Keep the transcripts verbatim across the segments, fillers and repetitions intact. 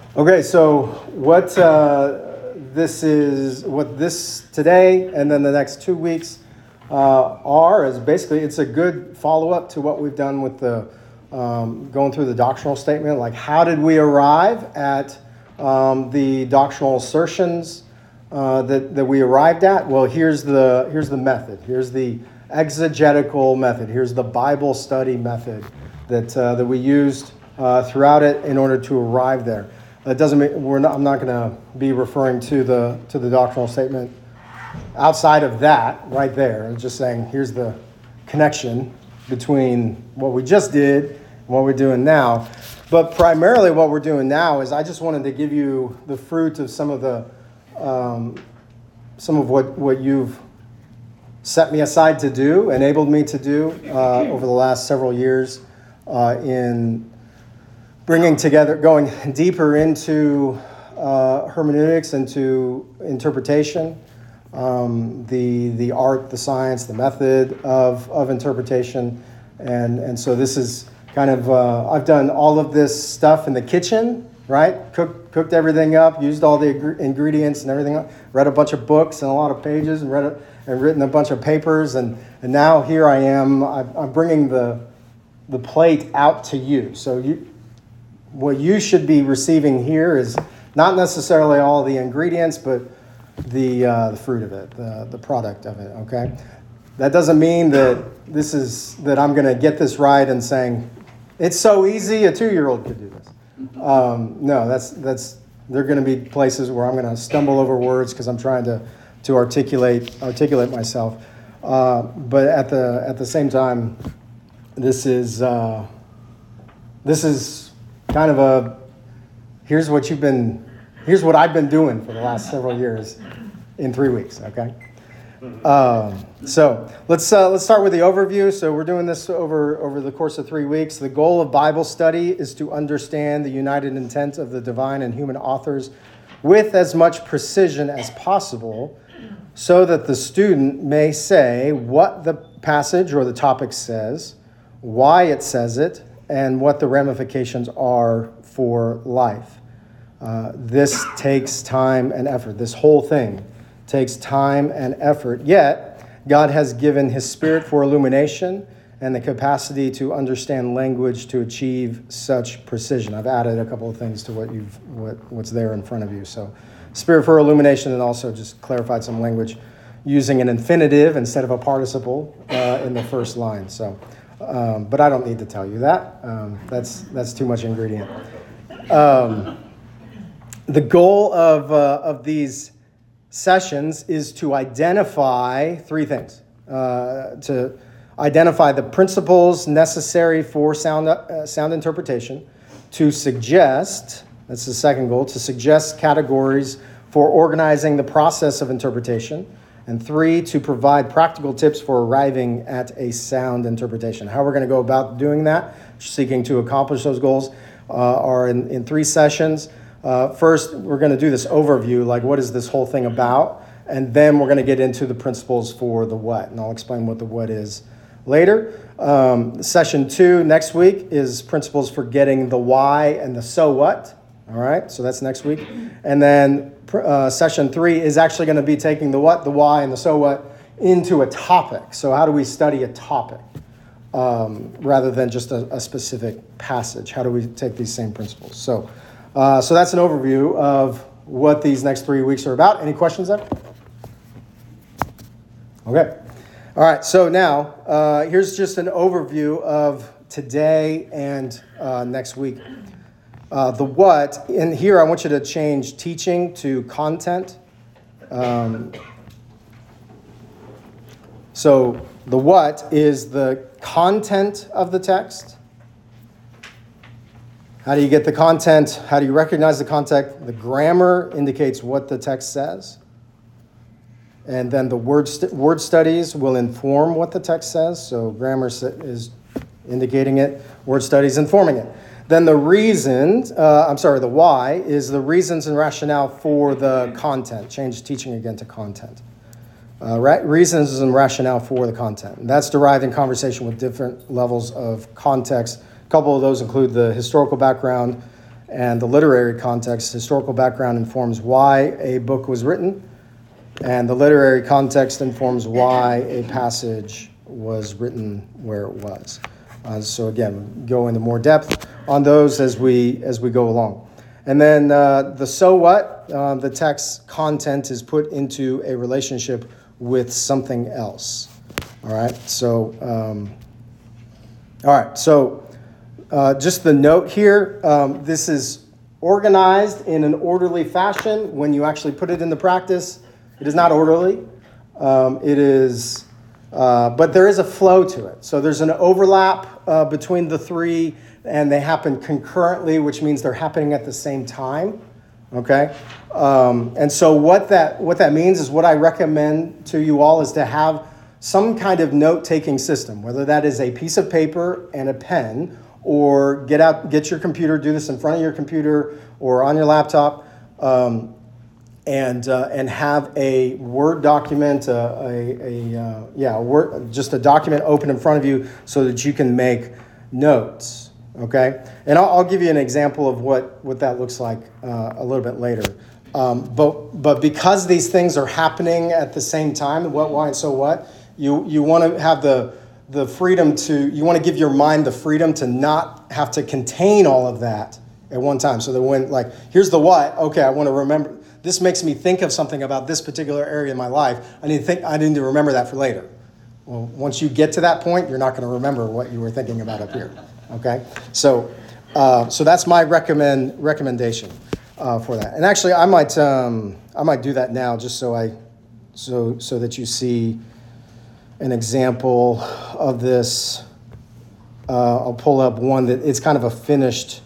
Okay, so what uh, this is, what this today and then the next two weeks uh, are is basically it's a good follow-up to what we've done with the um, going through the doctrinal statement. Like, how did we arrive at um, the doctrinal assertions uh, that that we arrived at? Well, here's the here's the method. Here's the exegetical method. Here's the Bible study method that uh, that we used uh, throughout it in order to arrive there. It doesn't mean we're not. I'm not going to be referring to the to the doctrinal statement outside of that right there. I'm just saying here's the connection between what we just did and what we're doing now. But primarily, what we're doing now is I just wanted to give you the fruit of some of the um, some of what what you've set me aside to do, enabled me to do uh, over the last several years uh, in. Bringing together, going deeper into uh, hermeneutics, into interpretation, um, the the art, the science, the method of of interpretation, and and so this is kind of uh, I've done all of this stuff in the kitchen, right? Cooked cooked everything up, used all the ing- ingredients and everything. Read a bunch of books and a lot of pages, and read a, and written a bunch of papers, and and now here I am. I'm, I'm bringing the the plate out to you. So you. What you should be receiving here is not necessarily all the ingredients, but the uh, the fruit of it, the, the product of it, okay? That doesn't mean that this is that I'm going to get this right and saying, it's so easy, a two-year-old could do this. Um, no, that's that's there are going to be places where I'm going to stumble over words because I'm trying to to articulate articulate myself. Uh, but at the at the same time, this is uh, this is. Kind of a, here's what you've been, here's what I've been doing for the last several years in three weeks, okay? Um, so let's uh, let's start with the overview. So we're doing this over, over the course of three weeks. The goal of Bible study is to understand the united intent of the divine and human authors with as much precision as possible so that the student may say what the passage or the topic says, why it says it, and what the ramifications are for life. Uh, this takes time and effort. This whole thing takes time and effort. Yet, God has given His Spirit for illumination and the capacity to understand language to achieve such precision. I've added a couple of things to what you've what, what's there in front of you. So, Spirit for illumination, and also just clarified some language using an infinitive instead of a participle uh, in the first line. So. Um, but I don't need to tell you that. Um, that's that's too much ingredient. Um, the goal of uh, of these sessions is to identify three things. Uh, to identify the principles necessary for sound uh, sound interpretation. To suggest, that's the second goal, to suggest categories for organizing the process of interpretation. And three, to provide practical tips for arriving at a sound interpretation. How we're going to go about doing that, seeking to accomplish those goals, uh, are in, in three sessions. Uh, first, we're going to do this overview, like what is this whole thing about? And then we're going to get into the principles for the what. And I'll explain what the what is later. Um, session two next week is principles for getting the why and the so what. All right, so that's next week. And then uh, session three is actually going to be taking the what, the why, and the so what into a topic. So how do we study a topic um, rather than just a, a specific passage? How do we take these same principles? So, uh, so that's an overview of what these next three weeks are about. Any questions there? Okay. All right, so now uh, here's just an overview of today and uh, next week. Uh, the what, and here I want you to change teaching to content. Um, so the what is the content of the text. How do you get the content? How do you recognize the content? The grammar indicates what the text says. And then the word, st- word studies will inform what the text says. So grammar is indicating it, word studies informing it. Then the reason, uh, I'm sorry, the why is the reasons and rationale for the content. Change teaching again to content. Uh, ra- reasons and rationale for the content. And that's derived in conversation with different levels of context. A couple of those include the historical background And the literary context, historical background informs why a book was written, and the literary context informs why a passage was written where it was. Uh, so again, go into more depth on those as we as we go along. And then uh, the so what, uh, the text content is put into a relationship with something else. All right, so um, all right, so uh, just the note here, um, this is organized in an orderly fashion. When you actually put it into practice, it is not orderly. Um, it is, uh, but there is a flow to it. So there's an overlap uh, between the three, and they happen concurrently, which means they're happening at the same time. Okay, um, and so what that what that means is what I recommend to you all is to have some kind of note-taking system, whether that is a piece of paper and a pen, or get out, get your computer, do this in front of your computer or on your laptop. Um, And uh, and have a Word document, uh, a, a uh, yeah, a Word, just a document open in front of you so that you can make notes. Okay, and I'll, I'll give you an example of what, what that looks like uh, a little bit later. Um, but but because these things are happening at the same time, what, why, and so what, you you want to have the the freedom to you want to give your mind the freedom to not have to contain all of that at one time. So that when like here's the what, okay, I want to remember. This makes me think of something about this particular area in my life. I need to think. I need to remember that for later. Well, once you get to that point, you're not going to remember what you were thinking about up here. Okay, so uh, so that's my recommend recommendation uh, for that. And actually, I might um, I might do that now, just so I so so that you see an example of this. Uh, I'll pull up one that it's kind of a finished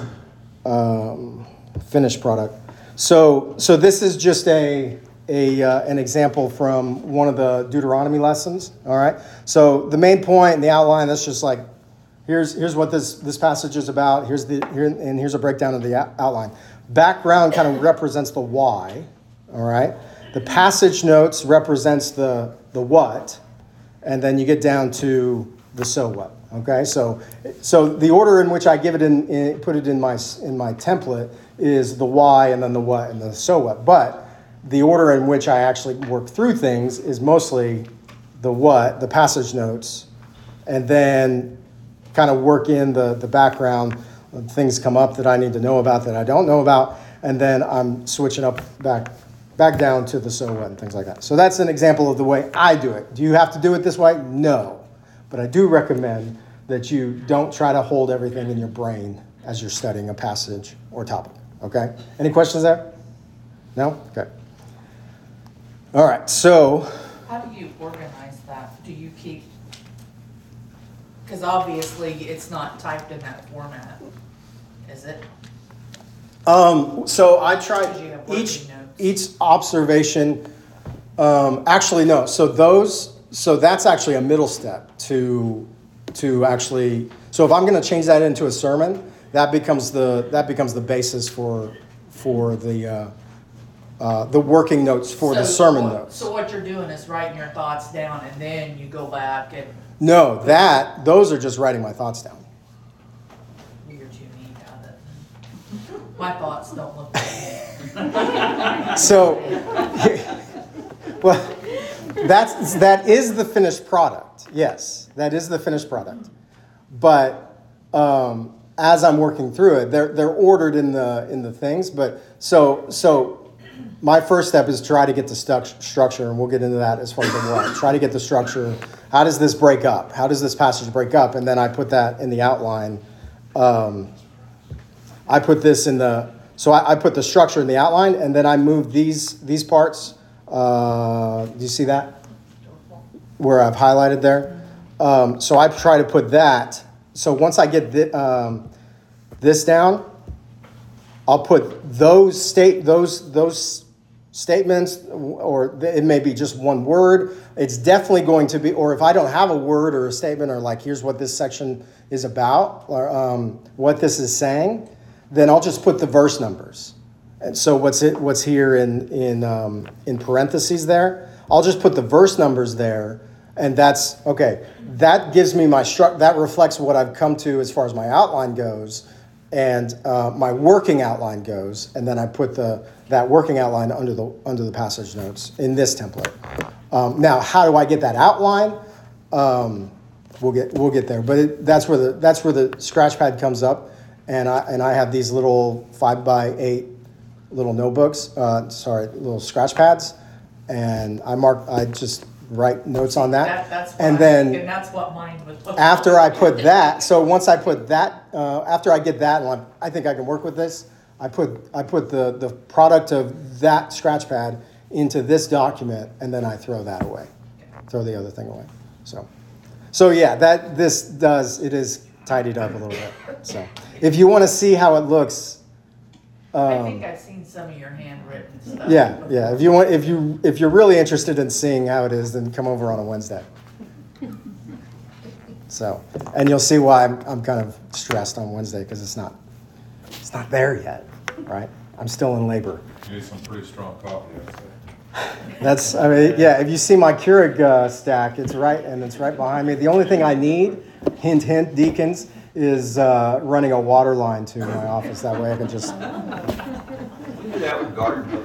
um, finished product. So, so this is just a, a uh, an example from one of the Deuteronomy lessons. All right. So the main point in the outline, that's just like, here's here's what this this passage is about. Here's the here and here's a breakdown of the outline. Background kind of represents the why. All right. The passage notes represents the the what, and then you get down to the so what. Okay. So so the order in which I give it in, in put it in my in my template is the why and then the what and the so what. But the order in which I actually work through things is mostly the what, the passage notes, and then kind of work in the, the background. Things come up that I need to know about that I don't know about, and then I'm switching up back back down to the so what and things like that. So that's an example of the way I do it. Do you have to do it this way? No. But I do recommend that you don't try to hold everything in your brain as you're studying a passage or topic. Okay? Any questions there? No? Okay. All right. So, how do you organize that? Do you keep, because obviously it's not typed in that format, is it? Um, so I try Because you have working each notes. each observation. Um, actually, no. So those. So that's actually a middle step to to actually. So if I'm going to change that into a sermon, that becomes the that becomes the basis for for the uh, uh, the working notes for the So sermon what- notes. So what you're doing is writing your thoughts down and then you go back and No, that those are just writing my thoughts down. you're too neat at it. My thoughts don't look like that. So, well, that's that is the finished product. Yes, that is the finished product. But um, as I'm working through it, they're they're ordered in the in the things. But so so, my first step is try to get the stu- structure, and we'll get into that as far as the what. Try to get the structure. How does this break up? How does this passage break up? And then I put that in the outline. Um, I put this in the so I, I put the structure in the outline, and then I move these these parts. Uh, do you see that where I've highlighted there? Um, so I try to put that. So once I get thi- um, this down, I'll put those state those those statements, or it may be just one word. It's definitely going to be, or if I don't have a word or a statement, or like here's what this section is about, or um, what this is saying, then I'll just put the verse numbers. And so what's it what's here in in um, in parentheses there? I'll just put the verse numbers there, and that's okay. That gives me my stru- that reflects what I've come to as far as my outline goes. and uh, my working outline goes, and then I put the that working outline under the under the passage notes in this template. Um, now, how do I get that outline? Um, we'll get we'll get there, but it, that's where the that's where the Scratchpad comes up, and I and I have these little five by eight little notebooks. Uh, sorry, little scratch pads, and I mark. I just write notes on that, That, that's and what, then and that's what mine would look after like. I put that, so once I put that, uh, after I get that, and I'm, I think I can work with this, I put I put the, the product of that Scratchpad into this document, and then I throw that away, throw the other thing away. So, so yeah, that this does it is tidied up a little bit. So, if you want to see how it looks. I think Um, I've seen some of your handwritten stuff. yeah, yeah. If you want, if you if you're really interested in seeing how it is, then come over on a Wednesday. So, and you'll see why I'm, I'm kind of stressed on Wednesday because it's not, it's not there yet, right? I'm still in labor. You need some pretty strong coffee, I'd say. That's, I mean, yeah. If you see my Keurig uh, stack, it's right, and it's right behind me. The only thing I need, hint, hint, deacons, is uh, running a water line to my office. That way I can just. Do that with garden hose.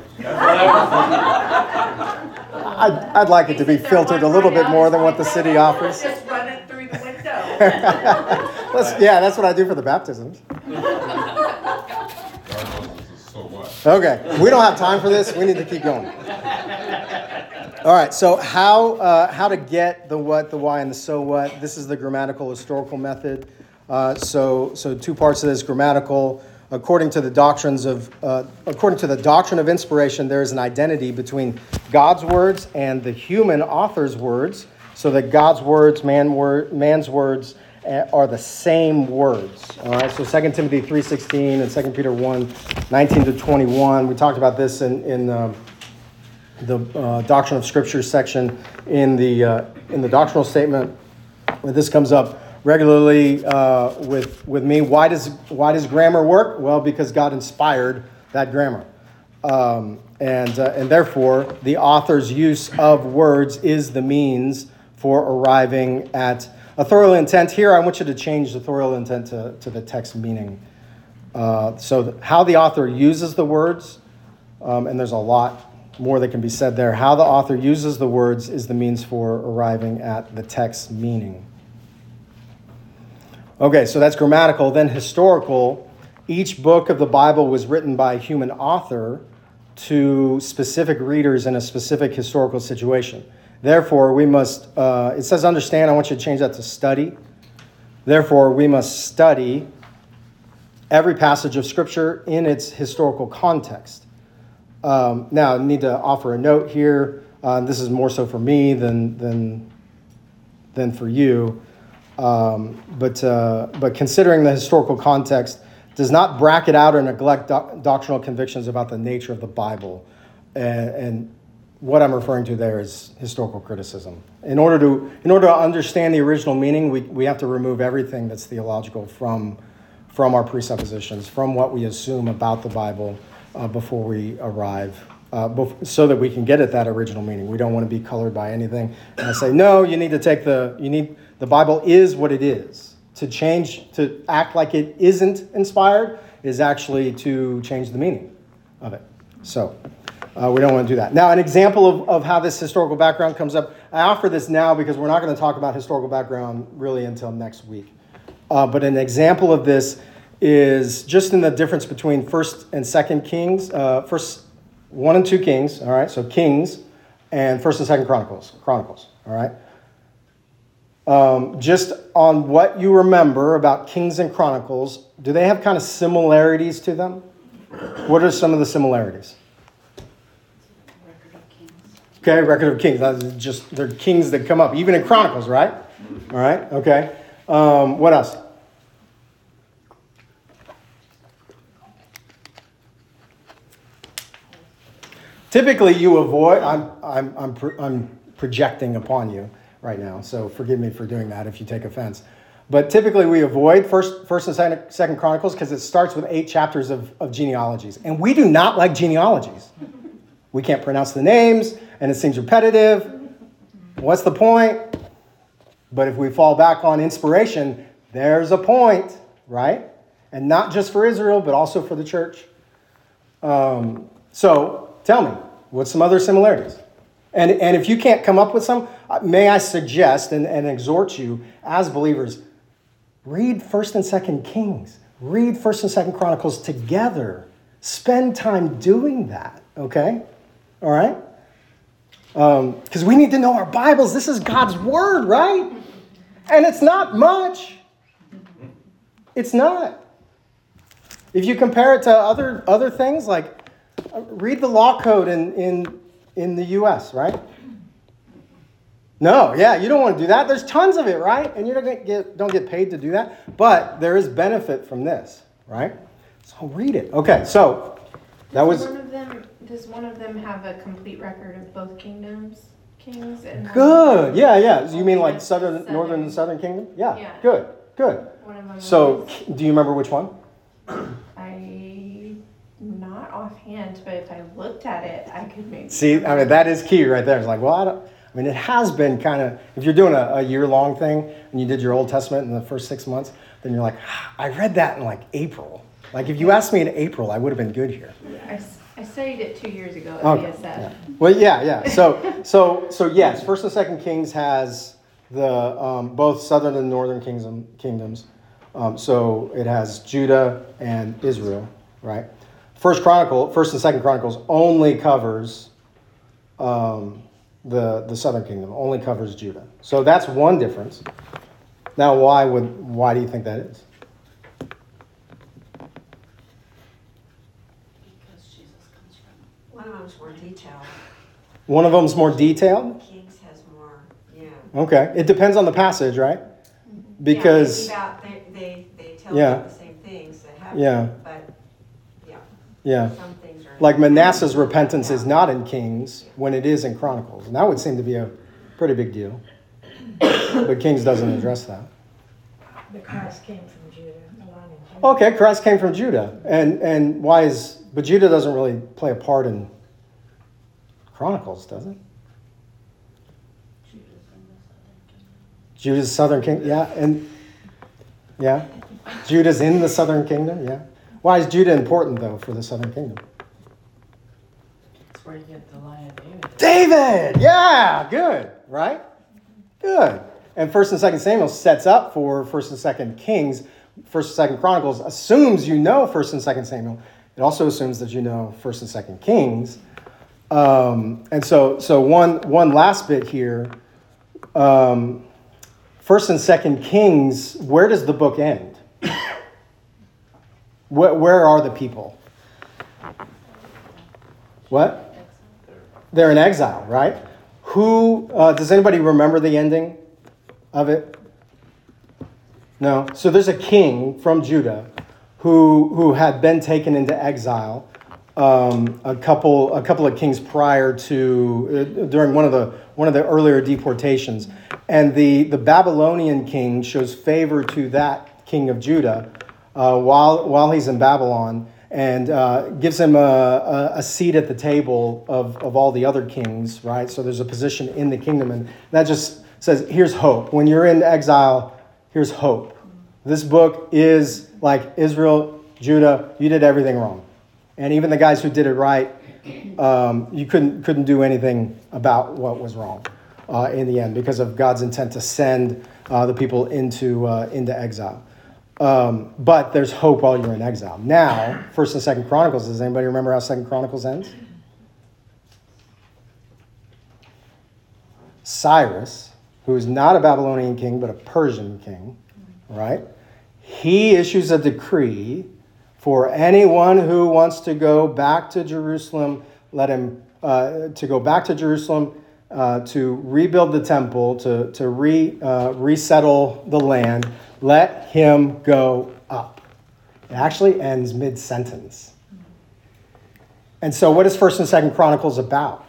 I'd, I'd like it to be Isn't there filtered a one little right bit more out? than what the city Just offers. run it through the window. That's, yeah, that's what I do for the baptisms. Garden hoses is so what? Okay, we don't have time for this. We need to keep going. All right, so how uh, how to get the what, the why, and the so what. This is the grammatical historical method. Uh, so so two parts of this: grammatical. According to the doctrines of uh, according to the doctrine of inspiration, there is an identity between God's words and the human author's words, so that God's words, man word, man's words uh, are the same words. All right. So Second Timothy three sixteen and Second Peter one nineteen to twenty-one. We talked about this in in uh, the uh, doctrine of Scripture section in the uh, in the doctrinal statement. Where this comes up regularly uh, with with me. Why does why does grammar work? Well, because God inspired that grammar, um, and uh, and therefore the author's use of words is the means for arriving at authorial intent. Here, I want you to change the authorial intent to, to the text meaning. Uh, so th- how the author uses the words, um, and there's a lot more that can be said there. How the author uses the words is the means for arriving at the text meaning. Okay, so that's grammatical. Then historical. Each book of the Bible was written by a human author to specific readers in a specific historical situation. Therefore, we must, uh, it says understand. I want you to change that to study. Therefore, we must study every passage of Scripture in its historical context. Um, now, I need to offer a note here. Uh, this is more so for me than, than, than for you. Um, but uh, but considering the historical context does not bracket out or neglect doc- doctrinal convictions about the nature of the Bible. And, and what I'm referring to there is historical criticism. In order to in order to understand the original meaning, we, we have to remove everything that's theological from from our presuppositions, from what we assume about the Bible uh, before we arrive, uh, bef- so that we can get at that original meaning. We don't want to be colored by anything. And I say, no, you need to take the you need. The Bible is what it is. To change, to act like it isn't inspired is actually to change the meaning of it. So uh, we don't want to do that. Now, an example of, of how this historical background comes up, I offer this now because we're not going to talk about historical background really until next week. Uh, but an example of this is just in the difference between First and Second Kings, uh, First one and two Kings, all right, so Kings, and First and Second Chronicles, Chronicles, all right. Um, just on what you remember about Kings and Chronicles, do they have kind of similarities to them? What are some of the similarities? Record of Kings. Okay, Record of Kings. That's just they're kings that come up, even in Chronicles, right? All right. Okay. Um, what else? Typically, you avoid. I'm I'm I'm pro- I'm projecting upon you right now, so forgive me for doing that if you take offense. But typically we avoid First, First and Second, Second Chronicles because it starts with eight chapters of, of genealogies. And we do not like genealogies. We can't pronounce the names, and it seems repetitive. What's the point? But if we fall back on inspiration, there's a point, right? and not just for Israel, but also for the church. Um, so tell me, what's some other similarities? And, and if you can't come up with some, uh, may I suggest and, and exhort you as believers, read First and Second Kings. Read First and Second Chronicles together. Spend time doing that, okay? All right? Because um, we need to know our Bibles. This is God's Word, right? And it's not much. It's not. If you compare it to other, other things, like uh, read the law code in, in, in the U S, right? No, yeah, you don't want to do that. There's tons of it, right? And you don't get, don't get paid to do that. But there is benefit from this, right? So read it. Okay, so that Does was... One of them, does one of them have a complete record of both kingdoms? Kings and Good, yeah, yeah. You mean like Yes, southern, southern. northern and southern kingdom? Yeah, Yeah. good, good. One of them So was- do you remember which one? I, not offhand, but if I looked at it, I could maybe. See, I mean, that is key right there. It's like, well, I don't... I mean, it has been kind of, if you're doing a, a year-long thing and you did your Old Testament in the first six months, then you're like, ah, I read that in like April. Like if you asked me in April, I would have been good here. I, s- I studied it two years ago at Okay. B S F. Yeah. Well, yeah, yeah. So, so, so yes, First and Second Kings has the um, both southern and northern kingdom, kingdoms. Um, so it has Judah and Israel, right? First Chronicle, First and Second Chronicles only covers um, the the southern kingdom, only covers Judah. So that's one difference. Now, why would why do you think that is? Because Jesus comes from. One of them's more detailed. One of them's more detailed. Kings has more, yeah. Okay, it depends on the passage, right? Because Yeah, they, leave out- they, they, they tell Yeah. about the same things that happen. Yeah. But, yeah, yeah. some things are. Like Manasseh's repentance is not in Kings when it is in Chronicles. And that would seem to be a pretty big deal. But Kings doesn't address that. The Christ came from Judah, a lot in Judah. Okay, Christ came from Judah. And and why is, but Judah doesn't really play a part in Chronicles, does it? Judah's southern kingdom, yeah, and yeah. Judah's in the southern kingdom, yeah. Why is Judah important though for the southern kingdom? That's where you get the Lion of David. David! Yeah, good, right? Good. And First and Second Samuel sets up for First and Second Kings. First and Second Chronicles assumes you know First and Second Samuel. It also assumes that you know First and Second Kings. Um, and so, so one one last bit here. Um, First and Second Kings. Where does the book end? Where, where are the people? What? They're in exile, right? Who, uh, does anybody remember the ending of it? No? So there's a king from Judah who, who had been taken into exile um, a couple a couple of kings prior to, uh, during one of the one of the earlier deportations. And the, the Babylonian king shows favor to that king of Judah uh, while, while he's in Babylon, and uh, gives him a, a, a seat at the table of, of all the other kings, right? So there's a position in the kingdom, and that just says, here's hope. When you're in exile, here's hope. This book is like Israel, Judah, you did everything wrong. And even the guys who did it right, um, you couldn't couldn't do anything about what was wrong uh, in the end because of God's intent to send uh, the people into uh, into exile. Um, but there's hope while you're in exile. Now, First and Second Chronicles. Does anybody remember how Second Chronicles ends? Cyrus, who is not a Babylonian king but a Persian king, right? He issues a decree for anyone who wants to go back to Jerusalem, let him uh, to go back to Jerusalem uh, to rebuild the temple, to to re uh, resettle the land. Let him go up. It actually ends mid-sentence. And so, what is First and Second Chronicles about?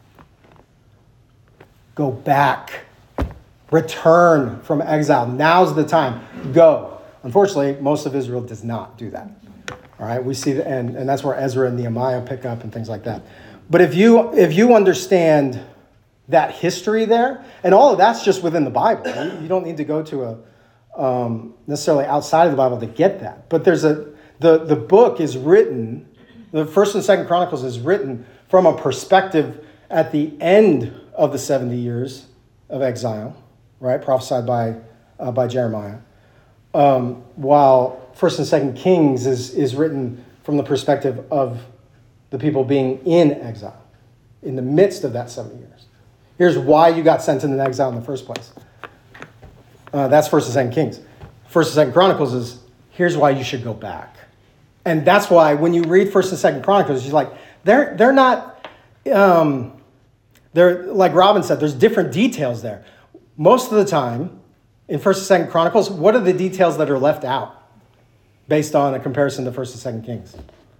Go back, return from exile. Now's the time. Go. Unfortunately, most of Israel does not do that. All right, we see the and and that's where Ezra and Nehemiah pick up and things like that. But if you if you understand that history there, and all of that's just within the Bible, you, you don't need to go to a um, necessarily outside of the Bible to get that. But there's a the the book is written, the First and Second Chronicles is written from a perspective at the end of the seventy years of exile, right? Prophesied by uh, by Jeremiah. Um, while First and Second Kings is is written from the perspective of the people being in exile, in the midst of that seventy years. Here's why you got sent into exile in the first place. Uh, that's First and Second Kings. First and Second Chronicles is here's why you should go back, and that's why when you read First and Second Chronicles, you're like they're they're not. Um, they're like Robin said. There's different details there. Most of the time, in First and Second Chronicles, what are the details that are left out based on a comparison to First and Second Kings?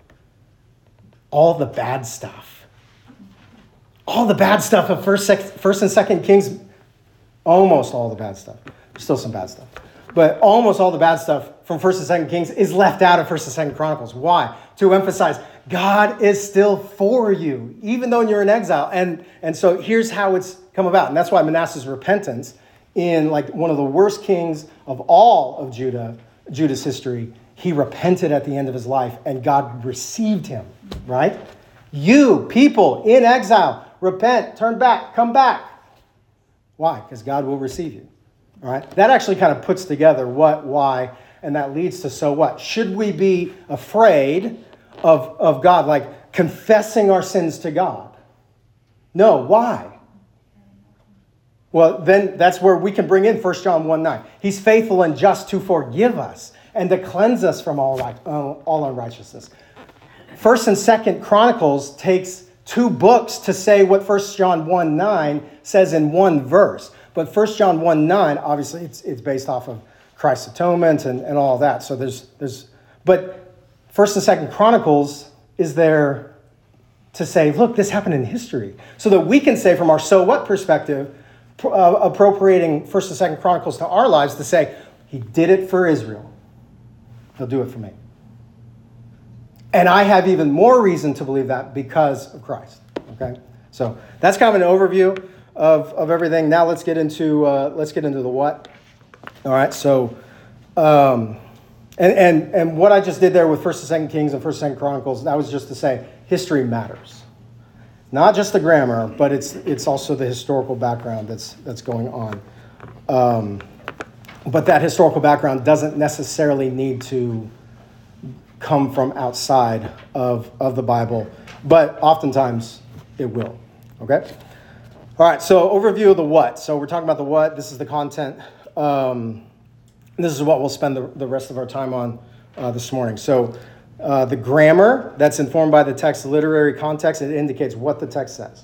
All the bad stuff. All the bad stuff of First, sec, First and Second Kings, almost all the bad stuff. There's still some bad stuff. But almost all the bad stuff from First and Second Kings is left out of First and Second Chronicles. Why? To emphasize God is still for you, even though you're in exile. And, and so here's how it's come about. And that's why Manasseh's repentance in like one of the worst kings of all of Judah, Judah's history, he repented at the end of his life and God received him, right? You, people in exile, repent, turn back, come back. Why? Because God will receive you, all right? That actually kind of puts together what, why, and that leads to so what? Should we be afraid of, of God, like confessing our sins to God? No, why? Well, then that's where we can bring in First John one nine. He's faithful and just to forgive us and to cleanse us from all, right, uh, all unrighteousness. First and Second Chronicles takes two books to say what First John one nine says in one verse. But First John one nine, obviously, it's it's based off of Christ's atonement and, and all that. So there's there's but First and Second Chronicles is there to say, look, this happened in history. So that we can say from our so what perspective, uh, appropriating First and Second Chronicles to our lives to say, he did it for Israel. He'll do it for me. And I have even more reason to believe that because of Christ. Okay, so that's kind of an overview of, of everything. Now let's get into uh, let's get into the what. All right, so um, and and and what I just did there with First and Second Kings and First and Second Chronicles, that was just to say history matters, not just the grammar, but it's it's also the historical background that's that's going on. Um, but that historical background doesn't necessarily need to come from outside of, of the Bible, but oftentimes it will, okay? All right, so overview of the what. So we're talking about the what. This is the content. Um, this is what we'll spend the, the rest of our time on uh, this morning. So uh, the grammar, that's informed by the text, literary context, it indicates what the text says.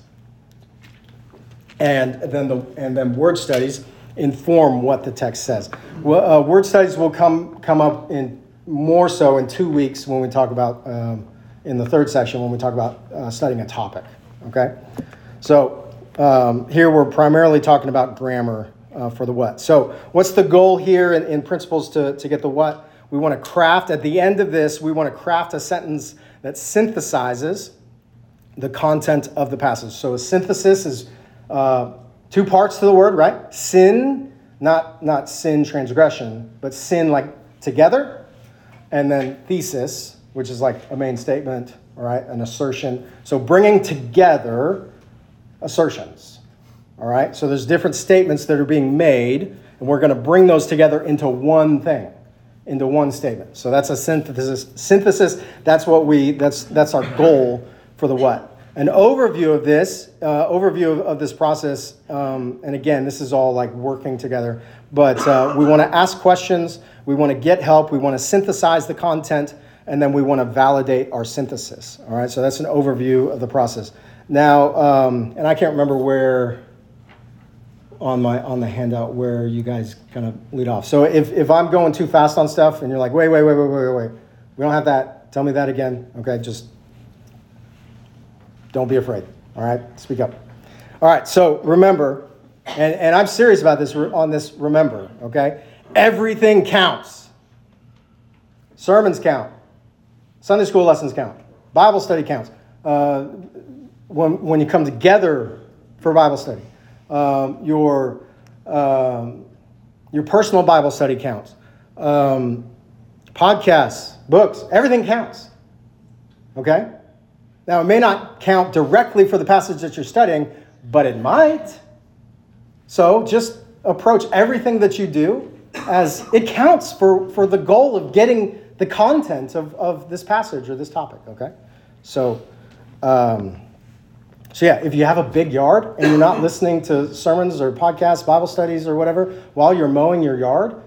And then the and then word studies inform what the text says. Well, uh, word studies will come come up in more so in two weeks when we talk about, um, in the third section, when we talk about uh, studying a topic, okay? So um, here we're primarily talking about grammar uh, for the what. So what's the goal here in, in principles to, to get the what? We want to craft, at the end of this, we want to craft a sentence that synthesizes the content of the passage. So a synthesis is uh, two parts to the word, right? Sin, not, not sin, transgression, but sin like together. And then thesis, which is like a main statement, all right, an assertion. So bringing together assertions, all right? So there's different statements that are being made, and we're going to bring those together into one thing, into one statement. So that's a synthesis. Synthesis, that's what we, that's that's our goal for the what. An overview of this, uh, overview of, of this process, um, and again, this is all like working together, but uh, we want to ask questions, we want to get help, we want to synthesize the content, and then we want to validate our synthesis. All right, so that's an overview of the process. Now, um, and I can't remember where on my on the handout where you guys kind of lead off. So if, if I'm going too fast on stuff and you're like, wait, wait, wait, wait, wait, wait, we don't have that, tell me that again, okay, just don't be afraid, all right? Speak up. All right, so remember, and, and I'm serious about this on this remember, okay? Everything counts. Sermons count. Sunday school lessons count. Bible study counts. Uh, when, when you come together for Bible study, um, your um, Your personal Bible study counts. Um, podcasts, books, everything counts. Okay? Now, it may not count directly for the passage that you're studying, but it might. So just approach everything that you do as it counts for, for the goal of getting the content of, of this passage or this topic, okay? So, um, so yeah, if you have a big yard and you're not listening to sermons or podcasts, Bible studies or whatever while you're mowing your yard,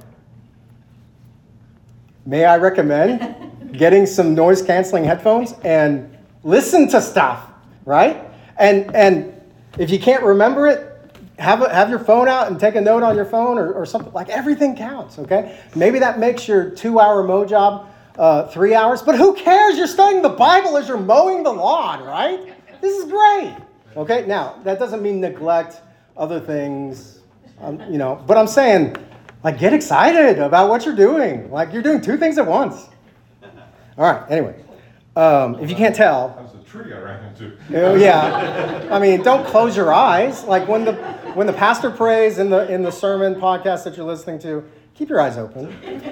may I recommend getting some noise-canceling headphones and listen to stuff, right? And and if you can't remember it, have a, have your phone out and take a note on your phone or, or something. Like, everything counts, okay? Maybe that makes your two-hour mow job uh, three hours, but who cares? You're studying the Bible as you're mowing the lawn, right? This is great, okay? Now, that doesn't mean neglect other things, um, you know, but I'm saying, like, get excited about what you're doing. Like, you're doing two things at once. All right, anyway, um, if you can't tell. That was a tree I ran into. Oh, yeah. I mean, don't close your eyes. Like, when the when the pastor prays in the in the sermon podcast that you're listening to, keep your eyes open.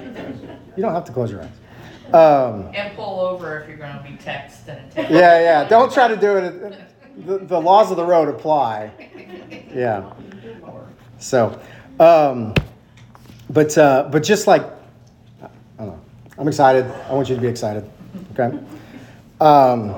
You don't have to close your eyes. Um, And pull over if you're going to be texting and texting. yeah, yeah. Don't try to do it. The, the laws of the road apply. Yeah. So, um, but uh, but just like, I don't know. I'm excited. I want you to be excited. Okay. Um,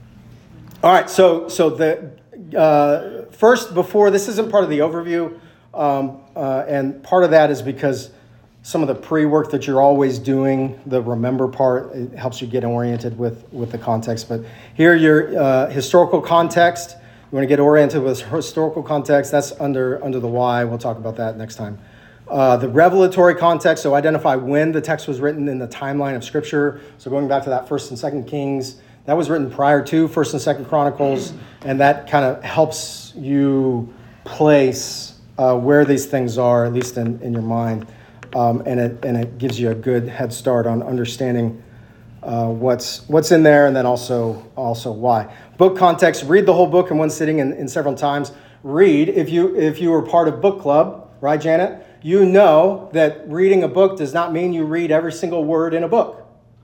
all right. So so the uh, first before this isn't part of the overview, um, uh, and part of that is because some of the pre-work that you're always doing, the remember part, it helps you get oriented with with the context. But here, your uh, historical context. You want to get oriented with historical context. That's under under the why. We'll talk about that next time. Uh, the revelatory context, so identify when the text was written in the timeline of Scripture. So going back to that First and Second Kings, that was written prior to First and Second Chronicles, and that kind of helps you place uh, where these things are, at least in, in your mind, um, and it and it gives you a good head start on understanding uh, what's what's in there, and then also also why. Book context: read the whole book in one sitting and, and several times. Read if you if you were part of book club, right, Janet? You know that reading a book does not mean you read every single word in a book.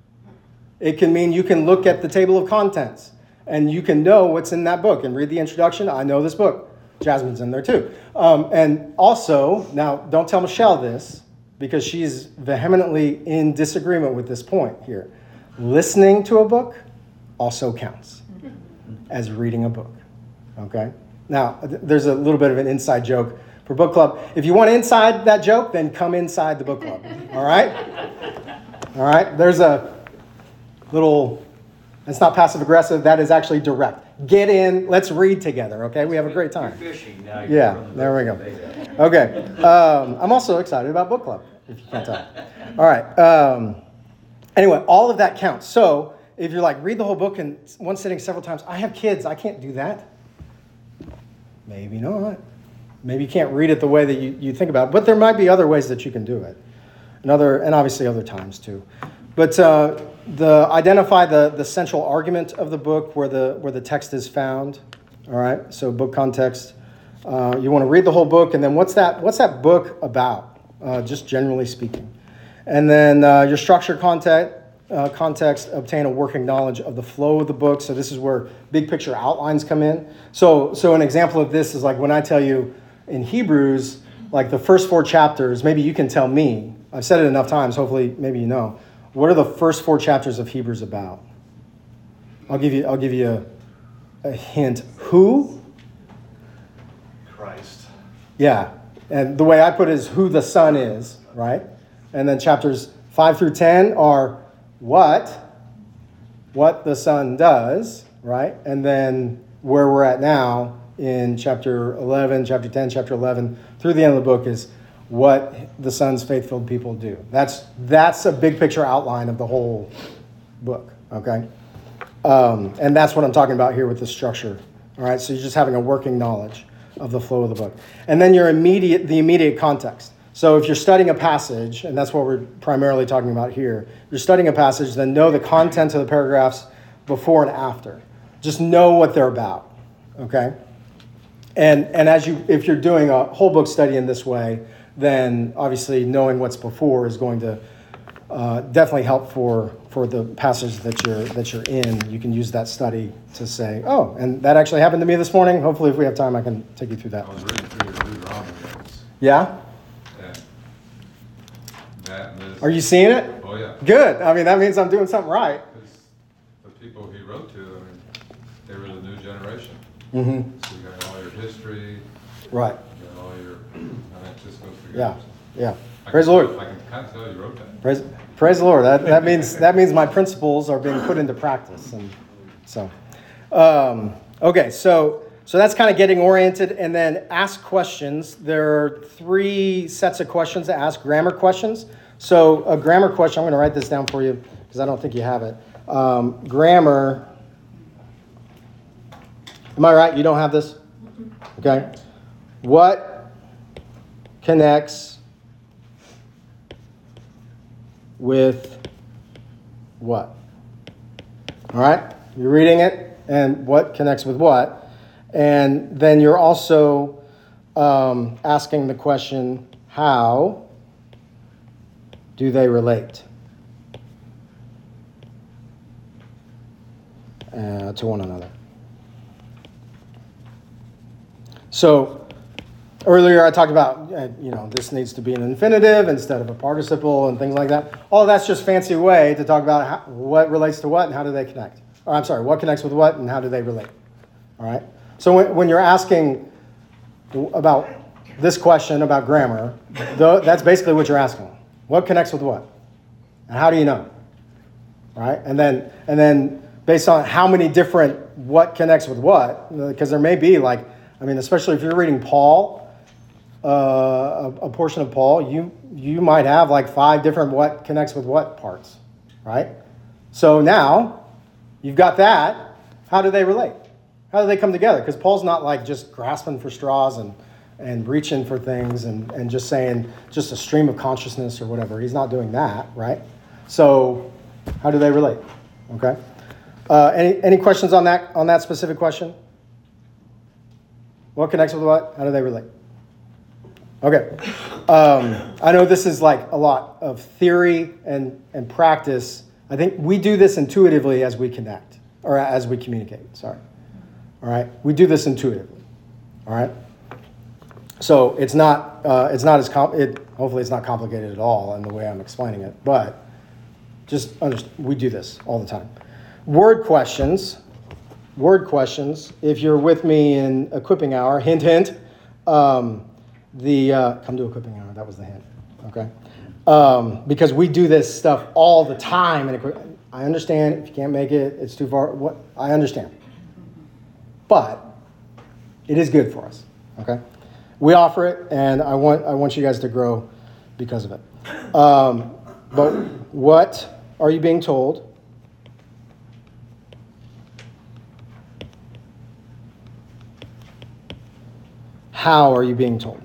It can mean you can look at the table of contents and you can know what's in that book and read the introduction. I know this book. Jasmine's in there too. Um, and also, now don't tell Michelle this because she's vehemently in disagreement with this point here. Listening to a book also counts as reading a book. Okay? Now, there's a little bit of an inside joke for book club. If you want inside that joke, then come inside the book club. All right? All right? There's a little, it's not passive aggressive, that is actually direct. Get in, let's read together, okay? We have a great time. You're fishing now. Yeah, there we go. Okay. Um, I'm also excited about book club, if you can't tell. All right. Um, anyway, all of that counts. So if you're like, read the whole book in one sitting several times, I have kids, I can't do that. Maybe not. Maybe you can't read it the way that you, you think about it, but there might be other ways that you can do it. And, other, and obviously other times too. But uh, the identify the, the central argument of the book where the where the text is found. All right, so book context. Uh, you want to read the whole book, and then what's that what's that book about? Uh, just generally speaking. And then uh, your structure context, uh, context, obtain a working knowledge of the flow of the book. So this is where big picture outlines come in. So so an example of this is like when I tell you, in Hebrews, like the first four chapters, maybe you can tell me, I've said it enough times, hopefully maybe you know, what are the first four chapters of Hebrews about? I'll give you I'll give you a, a hint. Who? Christ. Yeah. And the way I put it is who the Son is, right? And then chapters five through ten are what? What the Son does, right? And then where we're at now, in chapter eleven, chapter ten, chapter eleven, through the end of the book is what the Son's faith-filled people do. That's that's a big picture outline of the whole book, okay? Um, and that's what I'm talking about here with the structure, all right? So you're just having a working knowledge of the flow of the book. And then your immediate, the immediate context. So if you're studying a passage, and that's what we're primarily talking about here, you're studying a passage, then know the content of the paragraphs before and after. Just know what they're about, okay? And and as you, if you're doing a whole book study in this way, then obviously knowing what's before is going to uh, definitely help for for the passage that you're that you're in. You can use that study to say, oh, and that actually happened to me this morning. Hopefully, if we have time, I can take you through that. I was reading through your Deuteronomy notes, Yeah? and that and this. Are you seeing it? Oh, yeah. Good. I mean, that means I'm doing something right. Because the people he wrote to, I mean, they were the new generation. Mm-hmm. So you got all your history, Right. you got all your, and that just goes Yeah. together. Yeah. I Praise the can- Lord. I can kind of tell you wrote that. Praise, praise the Lord. That, that means that means my principles are being put into practice, and so um, okay. So so that's kind of getting oriented, and then ask questions. There are three sets of questions to ask. Grammar questions. So a grammar question. I'm going to write this down for you because I don't think you have it. Um, grammar. Am I right? You don't have this? Okay. What connects with what? All right? You're reading it, and what connects with what? And then you're also um, asking the question, how do they relate uh, to one another? So earlier I talked about, uh, you know, this needs to be an infinitive instead of a participle and things like that. All that's just fancy way to talk about how, what relates to what and how do they connect. Or I'm sorry, what connects with what and how do they relate. All right? So when, when you're asking about this question about grammar, the, that's basically what you're asking. What connects with what? And how do you know? All right? And then, and then based on how many different what connects with what, because there may be like, I mean, especially if you're reading Paul, uh, a, a portion of Paul, you you might have like five different what connects with what parts, right? So now you've got that. How do they relate? How do they come together? Because Paul's not like just grasping for straws and, and reaching for things and, and just saying just a stream of consciousness or whatever. He's not doing that, right? So how do they relate? Okay. Uh, any any questions on that on that specific question? What connects with what? How do they relate? Okay. Um, I know this is like a lot of theory and, and practice. I think we do this intuitively as we connect, or as we communicate, sorry. All right? We do this intuitively. All right? So it's not, uh, it's not as, com- it, hopefully it's not complicated at all in the way I'm explaining it, but just understand, we do this all the time. Word questions. Word questions. If you're with me in equipping hour, hint, hint, um, the, uh, come to equipping hour, that was the hint, okay? Um, because we do this stuff all the time. And equi- I understand if you can't make it, it's too far, what, I understand. But it is good for us, okay? We offer it, and I want, I want you guys to grow because of it. Um, but what are you being told? How are you being told?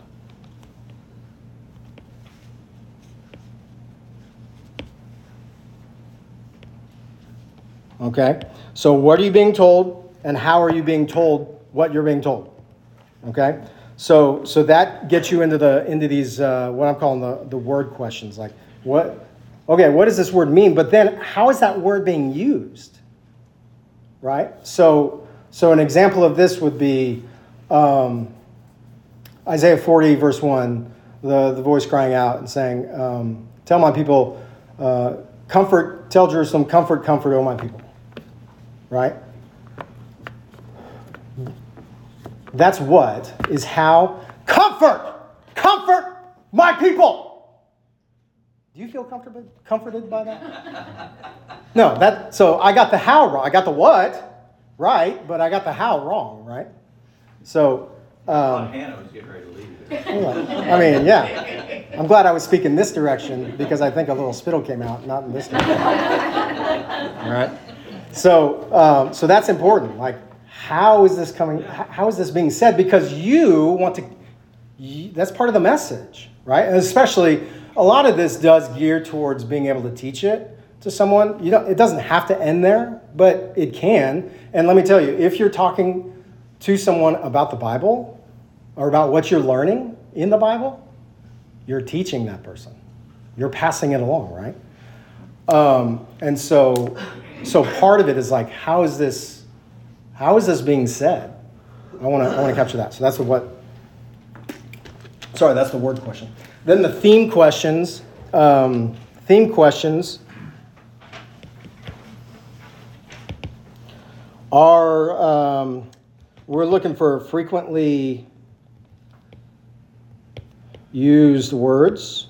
Okay? So what are you being told, and how are you being told what you're being told? Okay? So so that gets you into the into these uh, what I'm calling the, the word questions. Like what okay, what does this word mean? But then how is that word being used? Right? So so an example of this would be um, Isaiah forty, verse one, the, the voice crying out and saying, um, tell my people, uh, comfort, tell Jerusalem, comfort, comfort, O my people. Right? That's what is how, comfort, comfort my people. Do you feel comforted, comforted by that? No, that, so I got the how wrong. I got the what right, but I got the how wrong, right? So, Um, Hannah was getting ready to leave. I mean, yeah. I'm glad I was speaking this direction because I think a little spittle came out, not in this direction. All right. So, um, so that's important. Like, how is this coming? How is this being said? Because you want to. You, that's part of the message, right? And especially, a lot of this does gear towards being able to teach it to someone. You know, it doesn't have to end there, but it can. And let me tell you, if you're talking to someone about the Bible, or about what you're learning in the Bible, you're teaching that person. You're passing it along, right? Um, and so, so part of it is like, how is this, how is this being said? I want to, I want to capture that. So that's what, sorry, that's the word question. Then the theme questions, um, theme questions are, um, we're looking for frequently used words.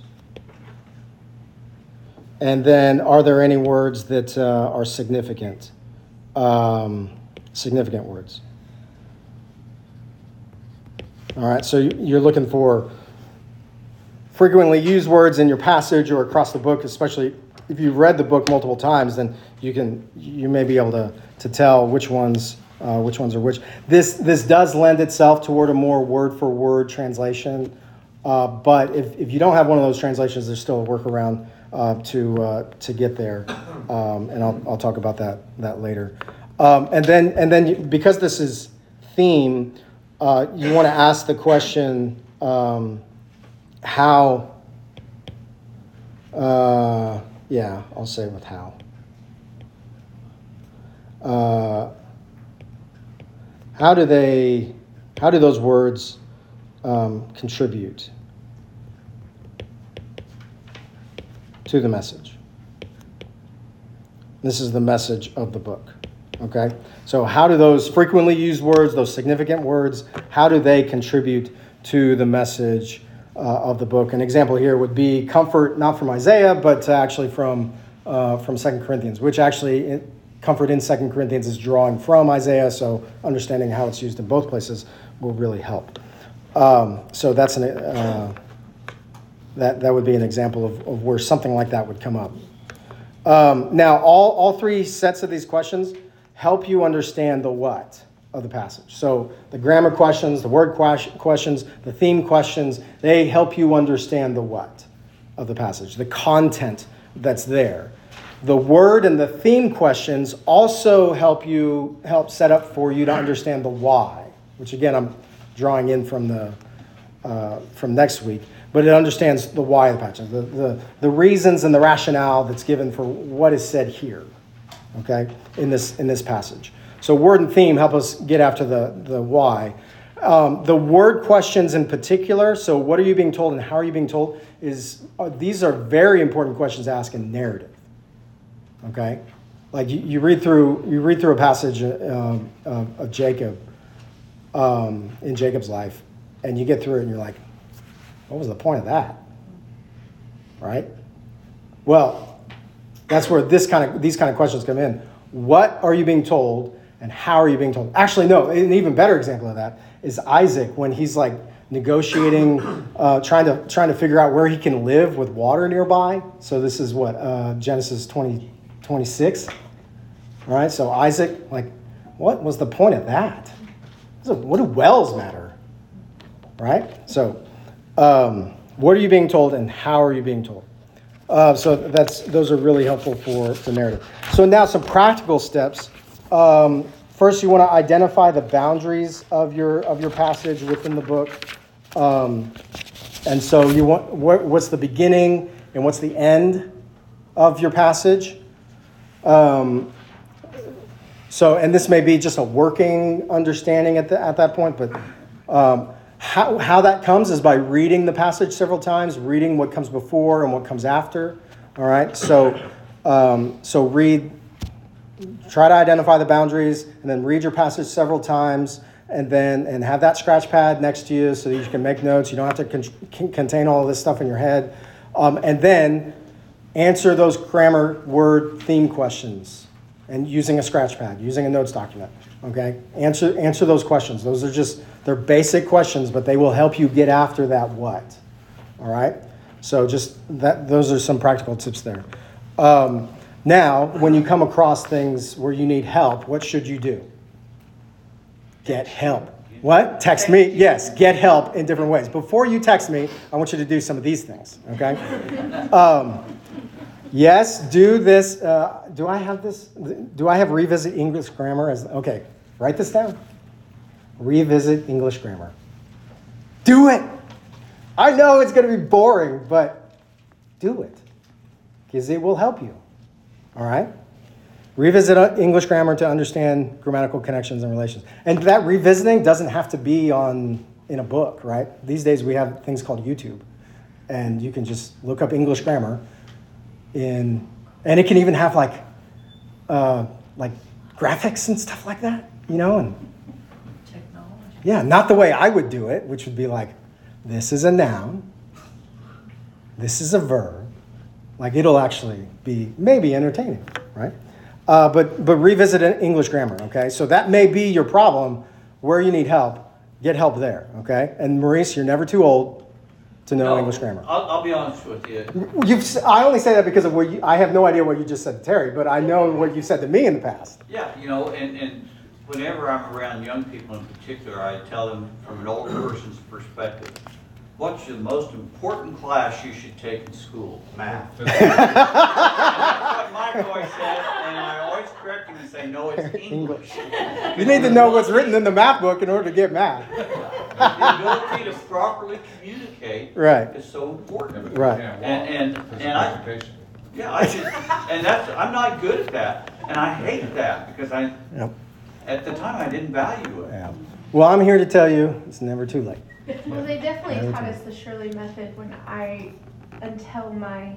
And then, are there any words that uh, are significant? Um, significant words. All right, so you're looking for frequently used words in your passage or across the book, especially if you've read the book multiple times, then you can you may be able to to tell which ones uh, which ones are which. This this does lend itself toward a more word for word translation, uh, but if if you don't have one of those translations, there's still a workaround uh, to uh, to get there, um, and I'll I'll talk about that that later. Um, and then and then you, because this is theme, uh, you want to ask the question. Um, How, uh, yeah, I'll say with how. Uh, how do they, how do those words um, contribute to the message? This is the message of the book, okay? So how do those frequently used words, those significant words, how do they contribute to the message Uh, of the book? An example here would be comfort, not from Isaiah, but actually from uh, from Second Corinthians, which actually it, comfort in Second Corinthians is drawing from Isaiah, so understanding how it's used in both places will really help. Um, so that's an uh, that that would be an example of, of where something like that would come up. Um, now, all all three sets of these questions help you understand the what of the passage. So the grammar questions, the word questions, the theme questions, they help you understand the what of the passage, the content that's there. The word and the theme questions also help you, help set up for you to understand the why, which again, I'm drawing in from the uh, from next week, but it understands the why of the passage, the, the, the reasons and the rationale that's given for what is said here, okay, in this in this passage. So word and theme help us get after the, the why. Um, the word questions in particular, so what are you being told and how are you being told, is uh, these are very important questions to ask in narrative. Okay? Like you, you read through you read through a passage uh, of, of Jacob um, in Jacob's life, and you get through it and you're like, what was the point of that? Right? Well, that's where this kind of these kind of questions come in. What are you being told? And how are you being told? Actually, no, an even better example of that is Isaac when he's like negotiating, uh, trying to trying to figure out where he can live with water nearby. So this is what, uh, Genesis twenty, twenty-six, right? So Isaac, like, what was the point of that? So what do wells matter, right? So um, what are you being told and how are you being told? Uh, so that's those are really helpful for the narrative. So now some practical steps. Um, first, you want to identify the boundaries of your of your passage within the book, um, and so you want what, what's the beginning and what's the end of your passage. Um, so, and this may be just a working understanding at the, at that point, but um, how how that comes is by reading the passage several times, reading what comes before and what comes after. All right, so um, so read. Try to identify the boundaries and then read your passage several times and then and have that scratch pad next to you so that you can make notes. You don't have to con- contain all of this stuff in your head. Um, and then answer those grammar, word, theme questions and using a scratch pad, using a notes document. Okay? Answer answer those questions. Those are just, they're basic questions, but they will help you get after that what. All right? So just that, those are some practical tips there. Um, Now, when you come across things where you need help, what should you do? Get help. What? Text me? Yes, get help in different ways. Before you text me, I want you to do some of these things, okay? Um, yes, do this. Uh, do I have this? Do I have revisit English grammar? As okay, write this down. Revisit English grammar. Do it. I know it's going to be boring, but do it because it will help you. All right? Revisit uh, English grammar to understand grammatical connections and relations. And that revisiting doesn't have to be on in a book, right? These days we have things called YouTube. And you can just look up English grammar in, and it can even have like, uh, like graphics and stuff like that, you know? And Technology. yeah, not the way I would do it, which would be like, this is a noun, this is a verb. Like it'll actually be maybe entertaining, right? Uh, but but revisit English grammar, okay? So that may be your problem where you need help. Get help there, okay? And Maurice, you're never too old to know No, English grammar. I'll, I'll be honest with you. You've, s- I only say that because of what you, I have no idea what you just said to Terry, but I know what you said to me in the past. Yeah, you know, and, and whenever I'm around young people in particular, I tell them from an old person's perspective, what's the most important class you should take in school? Math. That's what my boy said, and I always correct him and say, no, it's English. You need to know what's written in the math book in order to get math. The ability to properly communicate Right. is so important. Right. Yeah, well, And, and, physical and I, education. yeah, I should, and that's, I'm not good at that, and I hate that, because I, Yep. at the time, I didn't value it. Yeah. Well, I'm here to tell you it's never too late. Well, they definitely Every taught time. us the Shirley method when I, until my,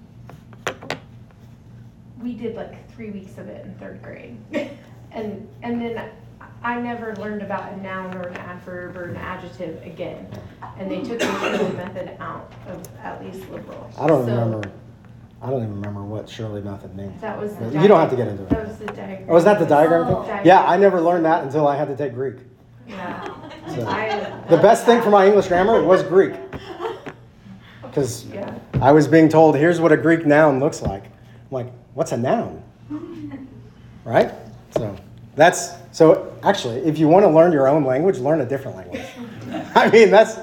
we did like three weeks of it in third grade. And, and then I never learned about a noun or an adverb or an adjective again. And they took the Shirley method out of at least liberal. I don't So remember. I don't even remember what Shirley method means. That was the. You don't have to get into it. That was the diagram. Oh, was that the diagram Oh. thing? Yeah, I never learned that until I had to take Greek. Yeah. So, I- the best thing for my English grammar was Greek. Because Yeah. I was being told, here's what a Greek noun looks like. I'm like, what's a noun? Right? So that's, so actually, if you want to learn your own language, learn a different language. I mean, that's,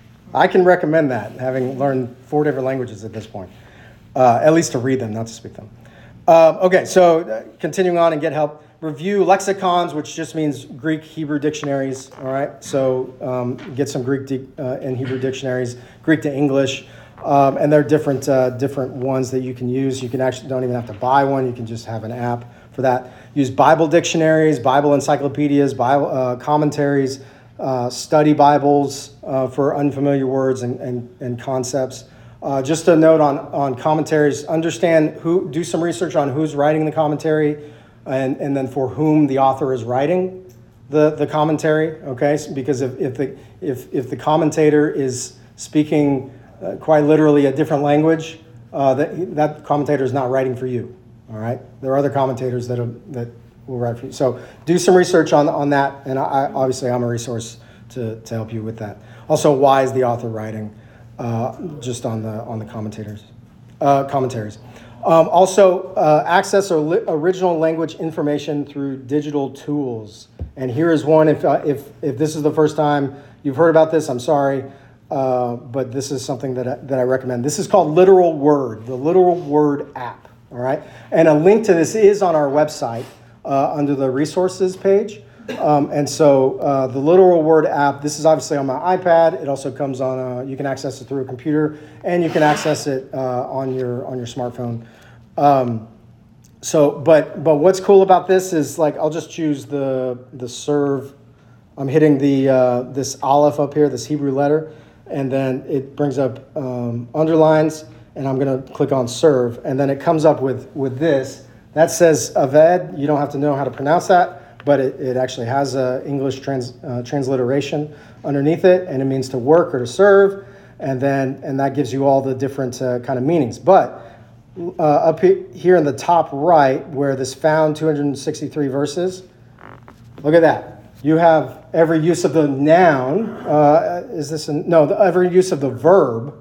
I can recommend that, having learned four different languages at this point. Uh, at least to read them, not to speak them. Um, okay, so uh, continuing on and get help. Review lexicons, which just means Greek, Hebrew dictionaries. All right, so um, get some Greek di- uh, and Hebrew dictionaries, Greek to English, um, and there are different uh, different ones that you can use. You can actually don't even have to buy one. You can just have an app for that. Use Bible dictionaries, Bible encyclopedias, Bible uh, commentaries, uh, study Bibles uh, for unfamiliar words and and, and concepts. Uh, just a note on, on commentaries, understand who, do some research on who's writing the commentary and, and then for whom the author is writing the, the commentary, okay? So because if, if, the, if, if the commentator is speaking uh, quite literally a different language, uh, that, that commentator is not writing for you, all right? There are other commentators that, are, that will write for you. So do some research on, on that, and I, obviously I'm a resource to, to help you with that. Also, why is the author writing? Uh, just on the on the commentators, uh, commentaries. Um, also, uh, access or li- original language information through digital tools. And here is one. If uh, if if this is the first time you've heard about this, I'm sorry, uh, but this is something that I, that I recommend. This is called Literal Word, the Literal Word app. All right, and a link to this is on our website uh, under the resources page. Um, and so uh, the Literal Word app, this is obviously on my iPad. It also comes on, a, you can access it through a computer, and you can access it uh, on your on your smartphone. Um, so, but but what's cool about this is, like, I'll just choose the the serve. I'm hitting the uh, this aleph up here, this Hebrew letter, and then it brings up um, underlines, and I'm going to click on serve, and then it comes up with with this. That says Aved. You don't have to know how to pronounce that. But it, it actually has a English trans, uh, transliteration underneath it, and it means to work or to serve, and then and that gives you all the different uh, kind of meanings. But uh, up he, here in the top right, where this found two hundred sixty-three verses, look at that. You have every use of the noun. Uh, is this an, no? The, every use of the verb,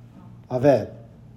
aved.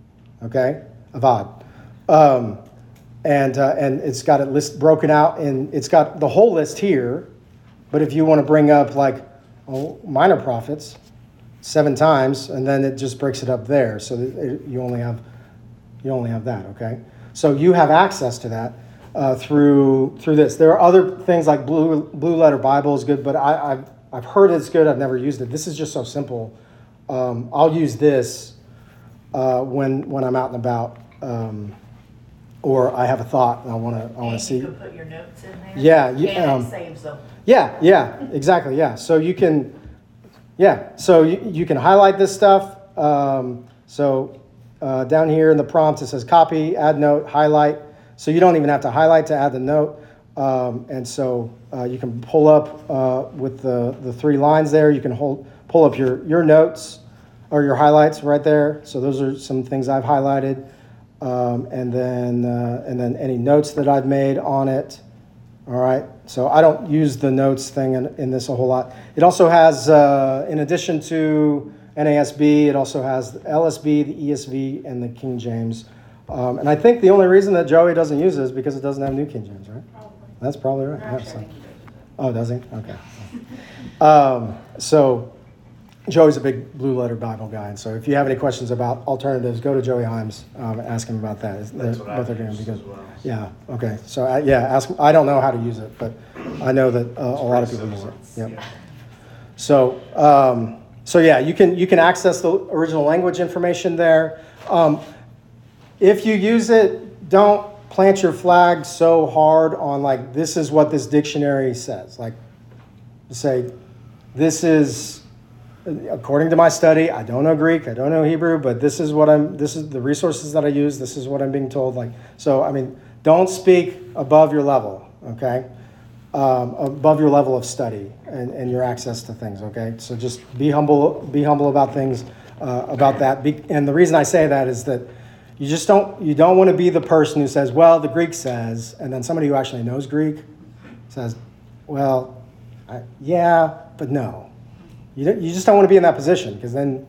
Okay, avad. Um, And uh, and it's got it list broken out, and it's got the whole list here. But if you want to bring up like oh, minor prophets seven times, and then it just breaks it up there, so that it, you only have you only have that. Okay, so you have access to that uh, through through this. There are other things like Blue Blue Letter Bible is good, but I, I've I've heard it's good. I've never used it. This is just so simple um, I'll use this uh, when when I'm out and about, um, or I have a thought and I want to I want And to see. you can put your notes in there. Yeah, you- And um, it saves them. Yeah, yeah, exactly. Yeah, so you can, yeah, so you, you can highlight this stuff. Um, so uh, down here in the prompt it says copy, add note, highlight. So you don't even have to highlight to add the note. Um, and so uh, you can pull up uh, with the, the three lines there. You can hold pull up your your notes or your highlights right there. So those are some things I've highlighted, um, and then uh, and then any notes that I've made on it. All right, so I don't use the notes thing in, in this a whole lot. It also has, uh, in addition to N A S B, it also has the L S B, the E S V, and the King James. Um, and I think the only reason that Joey doesn't use it is because it doesn't have New King James, right? Probably. That's probably right. Yeah, Actually, I so- think he does it. Oh, does he? Okay. Um, so Joey's a big Blue Letter Bible guy, and so if you have any questions about alternatives, go to Joey Himes um, and ask him about that. Is- That's they're- what what they're I doing use because as well. yeah, okay. So uh, yeah, ask. I don't know how to use it, but I know that uh, a lot of people use it. Yep. Yeah. So um, so yeah, you can you can access the original language information there. Um, if you use it, don't plant your flag so hard on like this is what this dictionary says. Like say this is according to my study. I don't know Greek, I don't know Hebrew, but this is what I'm. This is the resources that I use. This is what I'm being told. Like so, I mean, don't speak above your level. Okay. Um, above your level of study and, and your access to things. Okay, so just be humble. Be humble about things. Uh, about that. Be, and the reason I say that is that you just don't. You don't want to be the person who says, "Well, the Greek says," and then somebody who actually knows Greek says, "Well, I, yeah, but no." You don't, you just don't want to be in that position because then,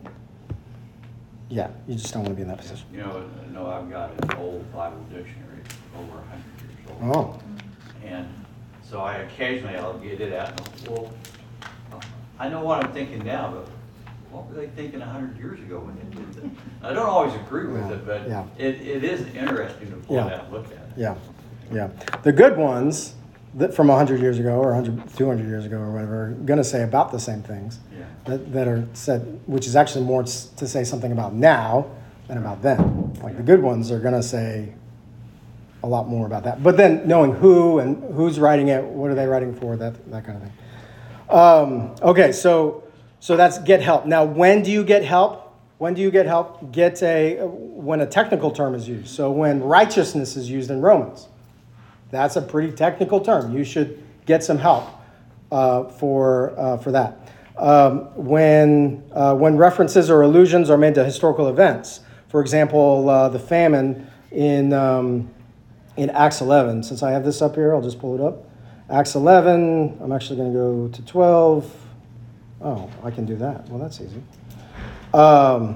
yeah, you just don't want to be in that position. You know, no, I've got an old Bible dictionary, over a hundred years old. Oh, And so I occasionally I'll get it out and go, well, I know what I'm thinking now, but what were they thinking a hundred years ago when they did that? I don't always agree with Yeah, it, but yeah. it, it is interesting to pull Yeah. it out and look at it. yeah, yeah. The good ones that from one hundred years ago or one hundred, two hundred years ago or whatever are going to say about the same things Yeah. that, that are said, which is actually more s- to say something about now than about then. Like the good ones are going to say a lot more about that. But then knowing who and who's writing it, what are they writing for, that that kind of thing. Um, okay, so so that's get help. Now, when do you get help? When do you get help? Get a when a technical term is used. So when righteousness is used in Romans, that's a pretty technical term. You should get some help uh, for uh, for that. Um, when uh, when references or allusions are made to historical events, for example, uh, the famine in um, in Acts eleven. Since I have this up here, I'll just pull it up. Acts eleven. I'm actually going to go to twelve. Oh, I can do that. Well, that's easy. Um,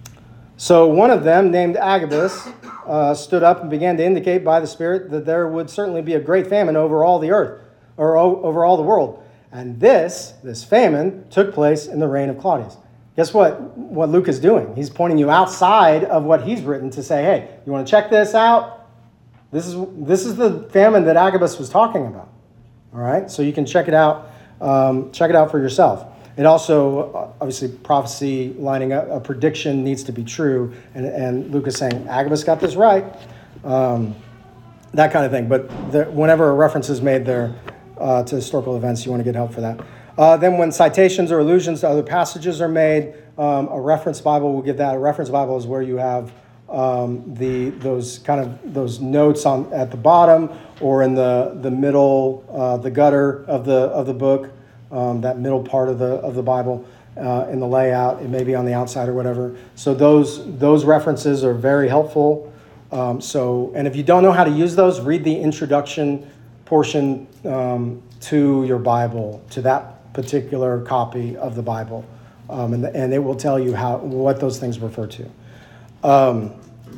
so one of them, named Agabus, uh, stood up and began to indicate by the Spirit that there would certainly be a great famine over all the earth, or o- over all the world. And this, this famine, took place in the reign of Claudius. Guess what? What Luke is doing? He's pointing you outside of what he's written to say, hey, you want to check this out? This is this is the famine that Agabus was talking about. All right, so you can check it out. Um, check it out for yourself. It also, uh, obviously, prophecy lining up, a prediction needs to be true. And, and Luke is saying, Agabus got this right. Um, that kind of thing. But the, whenever a reference is made there uh, to historical events, you want to get help for that. Uh, then when citations or allusions to other passages are made, um, a reference Bible will give that. A reference Bible is where you have um, the those kind of those notes on at the bottom or in the the middle, uh, the gutter of the of the book. Um, that middle part of the of the Bible uh, in the layout. It may be on the outside or whatever. So those those references are very helpful. Um, so, and if you don't know how to use those, read the introduction portion um, to your Bible, to that particular copy of the Bible, um, and and it will tell you how what those things refer to, um,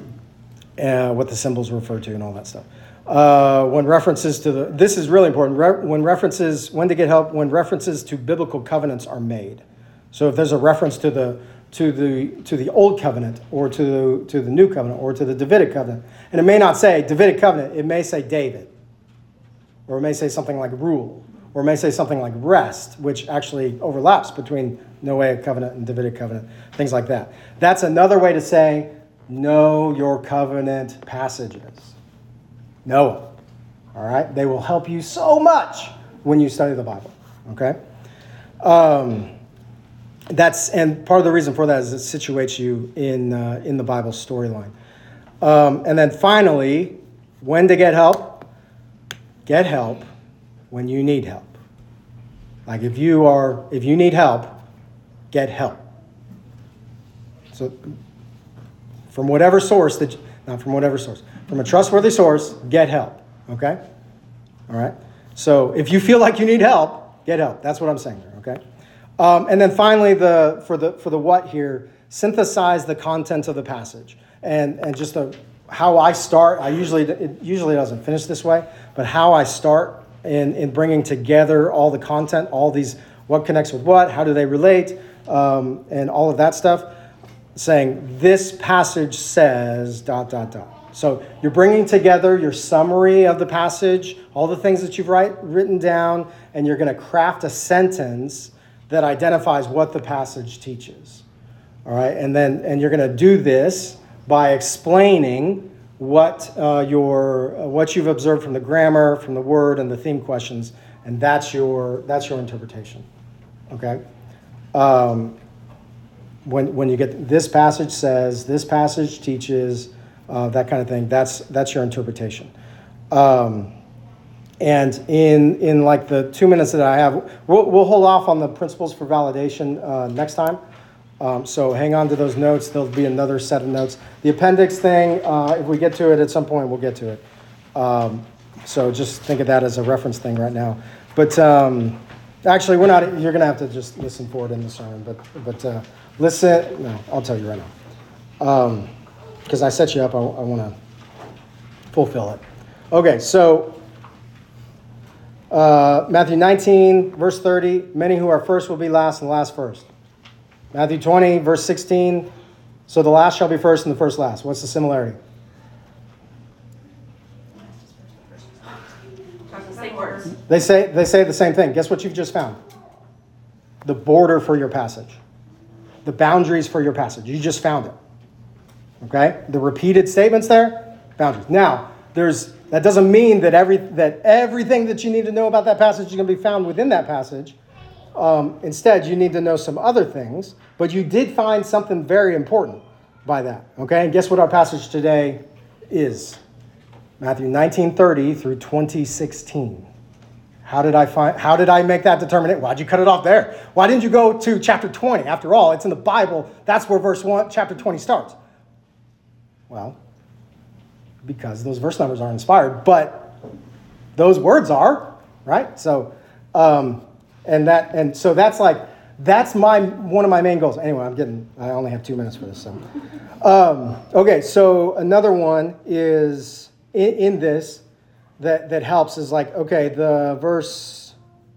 and what the symbols refer to, and all that stuff. Uh, when references to the, this is really important, Re, when references, when to get help, when references to biblical covenants are made. So if there's a reference to the to the to the old covenant or to the to the new covenant or to the Davidic covenant, and it may not say Davidic covenant, it may say David, or it may say something like rule, or it may say something like rest, which actually overlaps between Noahic covenant and Davidic covenant, things like that. That's another way to say, know your covenant passages. Know them. All right? They will help you so much when you study the Bible. Okay? Um, that's and part of the reason for that is it situates you in uh, in the Bible storyline. Um, and then finally, when to get help? Get help when you need help. Like if you are if you need help, get help. So from whatever source that not from whatever source, from a trustworthy source, get help. Okay? All right? So if you feel like you need help, get help. That's what I'm saying there, okay? Um, and then finally, the for the for the what here, synthesize the content of the passage. And and just the, how I start, I usually, it usually doesn't finish this way, but how I start in, in bringing together all the content, all these, what connects with what, how do they relate, um, and all of that stuff, saying this passage says dot, dot, dot. So you're bringing together your summary of the passage, all the things that you've write, written down, and you're going to craft a sentence that identifies what the passage teaches. All right, and then and you're going to do this by explaining what uh, your uh, what you've observed from the grammar, from the word, and the theme questions, and that's your that's your interpretation. Okay. Um, when when you get this passage says, this passage teaches. Uh, that kind of thing. That's that's your interpretation. Um, and in in like the two minutes that I have, we'll we'll hold off on the principles for validation uh, next time. Um, so hang on to those notes. There'll be another set of notes. The appendix thing, uh, if we get to it at some point, we'll get to it. Um, so just think of that as a reference thing right now. But um, actually, we're not. You're going to have to just listen for it in the sermon. But but uh, listen. No, I'll tell you right now. Um, Because I set you up, I, I want to fulfill it. Okay, so uh, Matthew nineteen, verse thirty, many who are first will be last and last first. Matthew twenty, verse sixteen, so the last shall be first and the first last. What's the similarity? Same words. They say, they say the same thing. Guess what you've just found? The border for your passage. The boundaries for your passage. You just found it. Okay, the repeated statements there, boundaries. Now, there's that doesn't mean that every that everything that you need to know about that passage is going to be found within that passage. Um, instead, you need to know some other things, but you did find something very important by that. Okay, and guess what our passage today is? Matthew nineteen thirty through twenty sixteen. How did I find? How did I make that determination? Why'd you cut it off there? Why didn't you go to chapter twenty? After all, it's in the Bible. That's where verse one, chapter twenty starts. Well, because those verse numbers aren't inspired, but those words are, right? So, um, and that, and so that's like, that's my, one of my main goals. Anyway, I'm getting, I only have two minutes for this. So, um, okay. So another one is in, in this that, that helps is like, okay, the verse,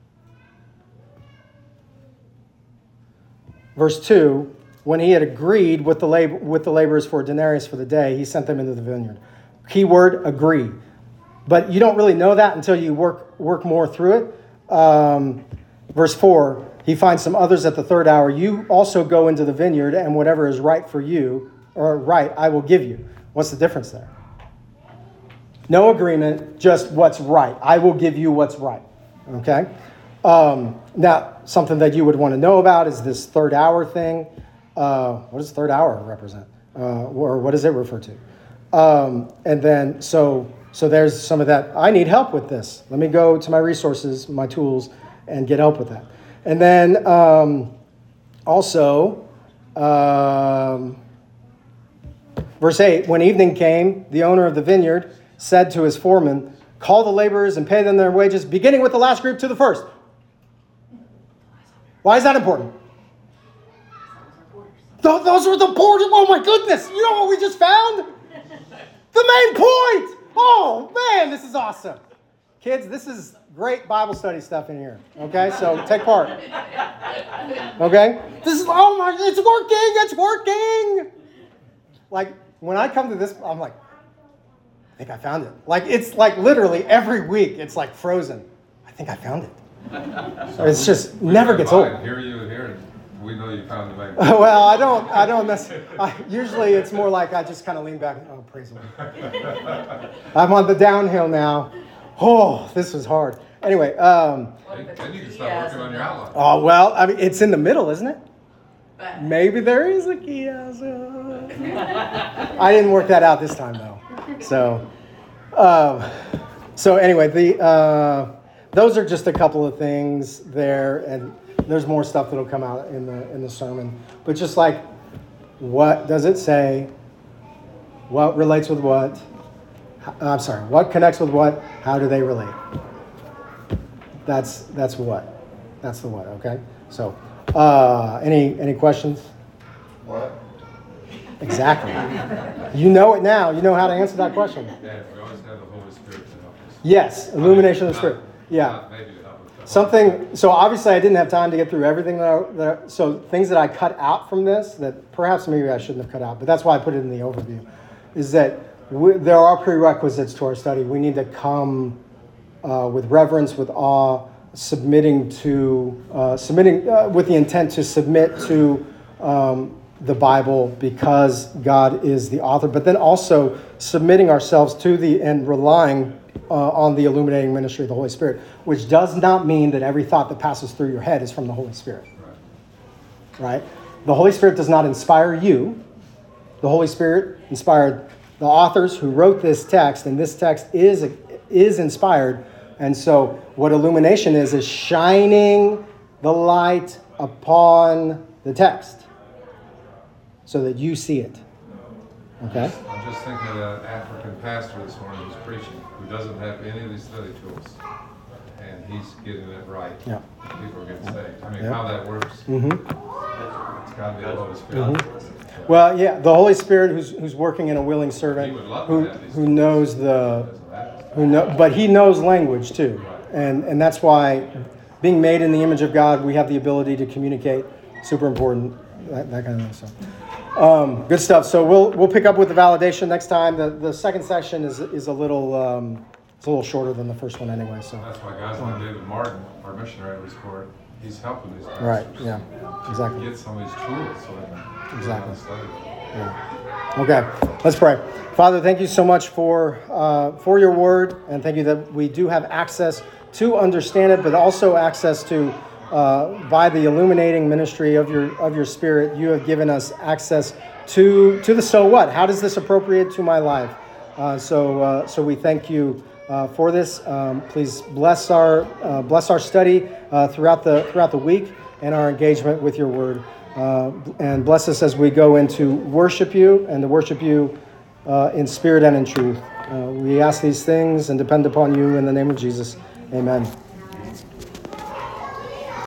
verse two, when he had agreed with the lab- with the laborers for a denarius for the day, he sent them into the vineyard. Keyword, agree. But you don't really know that until you work work more through it. Um, verse four, he finds some others at the third hour. You also go into the vineyard, and whatever is right for you, or right, I will give you. What's the difference there? No agreement, just what's right. I will give you what's right. Okay? Um, now, something that you would want to know about is this third hour thing. Uh, what does third hour represent? Uh, or what does it refer to? Um, and then, so so there's some of that. I need help with this. Let me go to my resources, my tools, and get help with that. And then um, also, um, verse eight, when evening came, the owner of the vineyard said to his foreman, call the laborers and pay them their wages, beginning with the last group to the first. Why is that important? Those were the borders. Oh my goodness. You know what we just found? The main point. Oh man, this is awesome. Kids, this is great Bible study stuff in here. Okay, so take part. Okay? This is, oh my, it's working. It's working. Like when I come to this, I'm like, I think I found it. Like it's like literally every week it's like frozen. I think I found it. It's just We never drive gets by old. and Hear you here, and we know you found the main. Well, I don't, I don't necessarily, I, usually it's more like I just kind of lean back, oh, praise the Lord. I'm on the downhill now. Oh, this was hard. Anyway, um, What if it's Then you can a start Kia working on your and- outline. oh, well, I mean, it's in the middle, isn't it? But Maybe there is a kiosk. I didn't work that out this time, though. So, um, so anyway, the uh, those are just a couple of things there, and there's more stuff that'll come out in the in the sermon. But just like, what does it say? What relates with what? H- I'm sorry. What connects with what? How do they relate? That's that's what. That's the what. Okay. So, uh, any any questions? What? Exactly. You know it now. You know how to answer that question. Yeah, we always have the Holy Spirit to help us. Yes, illumination of the Spirit. Not- Yeah. not maybe to help us, but- Something, so obviously I didn't have time to get through everything that I, that I- so things that I cut out from this that perhaps maybe I shouldn't have cut out, but that's why I put it in the overview, is that we, there are prerequisites to our study. We need to come uh, with reverence, with awe, submitting to, uh, submitting uh, with the intent to submit to um, the Bible because God is the author, but then also submitting ourselves to the and relying uh, on the illuminating ministry of the Holy Spirit, which does not mean that every thought that passes through your head is from the Holy Spirit. Right. Right? The Holy Spirit does not inspire you. The Holy Spirit inspired the authors who wrote this text, and this text is is inspired. And so what illumination is, is shining the light upon the text so that you see it. Okay? I'm just thinking of that African pastor this morning who's preaching, who doesn't have any of these study tools. And he's getting it right. Yeah. People are getting saved. I mean, Yeah. how that works, Mm-hmm. it's gotta be the Holy Spirit. Well, yeah, the Holy Spirit who's who's working in a willing servant He would love to who have these who knows the Doesn't have it. who know, but he knows language too, and and that's why being made in the image of God, we have the ability to communicate. Super important, that, that kind of stuff. Um, good stuff. So we'll we'll pick up with the validation next time. The the second session is is a little um, it's a little shorter than the first one anyway. So That's why guys like David Martin, our missionary at Sport, he's helping these guys. right, yeah, exactly. Get some of these tools so they can Exactly. study. Yeah. Okay, let's pray. Father, thank you so much for uh, for your word, and thank you that we do have access to understand it, but also access to, uh, by the illuminating ministry of your of your Spirit, you have given us access to to the so what. How does this appropriate to my life? Uh, so uh, so we thank you uh, for this. Um, please bless our uh, bless our study uh, throughout the throughout the week and our engagement with your word. Uh, and bless us as we go into worship you and to worship you uh, in spirit and in truth. Uh, we ask these things and depend upon you in the name of Jesus. Amen.